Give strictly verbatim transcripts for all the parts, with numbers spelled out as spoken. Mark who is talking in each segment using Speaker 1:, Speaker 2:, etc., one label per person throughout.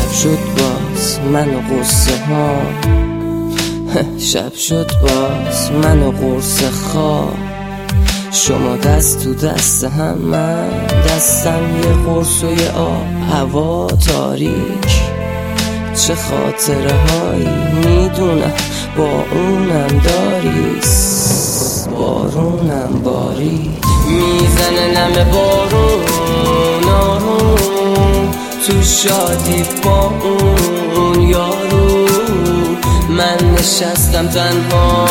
Speaker 1: شب شد باز من و قصه ها شب شد باز من و قرص خواب، شما دست تو دست هم، من دستم یه قرص و یه آب. هوا تاریک، چه خاطره هایی میدونم با اونم داری، بارونم باری میزنه نم بارون آروم تو شادی با اون یارو. من نشستم تنها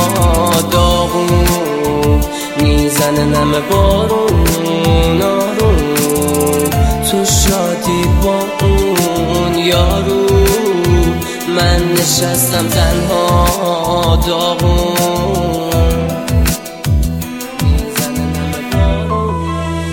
Speaker 1: داغون، میزنه نم بارون آروم تو شادی با اون یارو. من نشستم تنها داغون، میزنه نم بارون.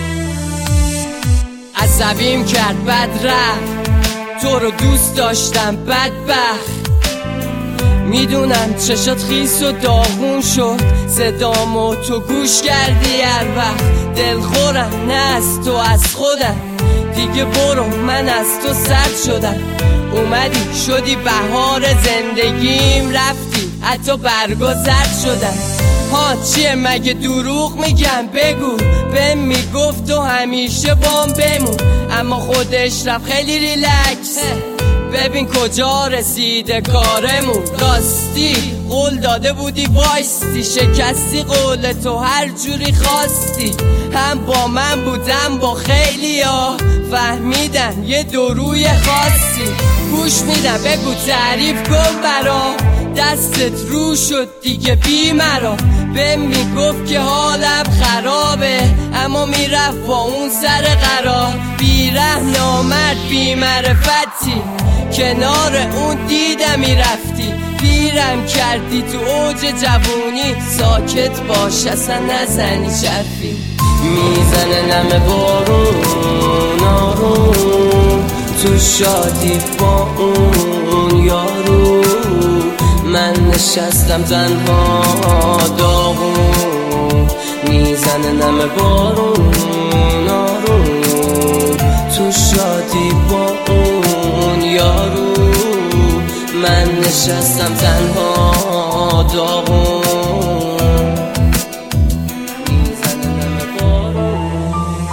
Speaker 2: عصبیم کرد بد رفت، تو رو دوست داشتم بدبخت. میدونم چشات خیس و داغون شد، صدامو تو گوش کردی هر وقت. دلخورم نه از تو از خودم، دیگه برو من از تو سرد شدم. اومدی شدی بهار زندگیم، رفتی حتی برگا زرد شدن. ها چیه مگه دروغ میگم؟ بگو بهم میگفت تو همیشه بام بمون، اما خودش رفت خیلی ریلکس. ببین کجا رسیده کارمون، راستی قول داده بودی وایستی، شکستی قول تو هر جوری خواستی. هم با من بودم با خیلی ها، فهمیدن یه دوروی خاصی. گوش میدم بگو تعریف کن برا، دستت رو شد دیگه بی مرا. بهم میگفت که حالم خرابه، اما میرفت با اون سر قرار. بیره نامرد بی معرفتی، کنار اون دیدم میرفتی. پیرم کردی تو اوج جوونی، ساکت باش اصلا نزنی چرفی.
Speaker 1: میزنه نم بارون آروم تو شادی با اون یارو. من نشستم تنها داغون، میزنه نم بارون آروم تو شادی با اون یارو. من نشستم تنها داغون، میزنه نم بارون.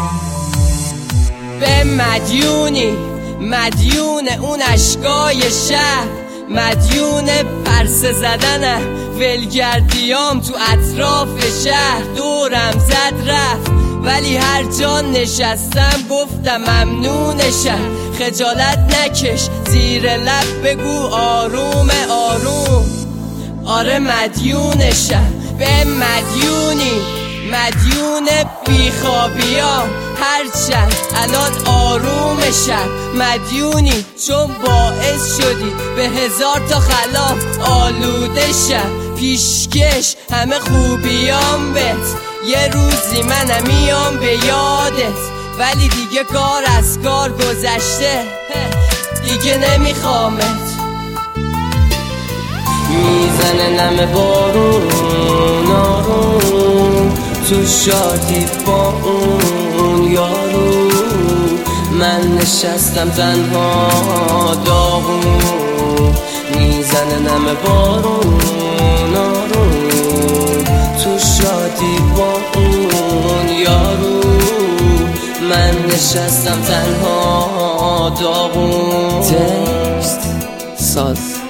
Speaker 2: به مدیونی مدیون اون اشکای شهر، مدیون پرسه زدنه ولگردیام تو اطراف شهر. دورم زد رفت ولی هر جا نشستم گفتم ممنونشم. خجالت نکش زیر لب بگو آروم آروم، آره مدیونشم. به مدیونی مدیون بیخوابیام، هرچند الان آرومشم. مدیونی چون باعث شدی به هزار تا خلاف آلودشم. پیشکش همه خوبیام بهت، یه روزی منم میام به یادت. ولی دیگه کار از کار گذشته، دیگه نمیخوامت.
Speaker 1: میزنه نم بارون آروم تو شادی با اون یارو. من نشستم تنها داغون، میزنه نم بارون آروم تو شادی با اون یارو. من نشستم تنها داغون. تکست ساز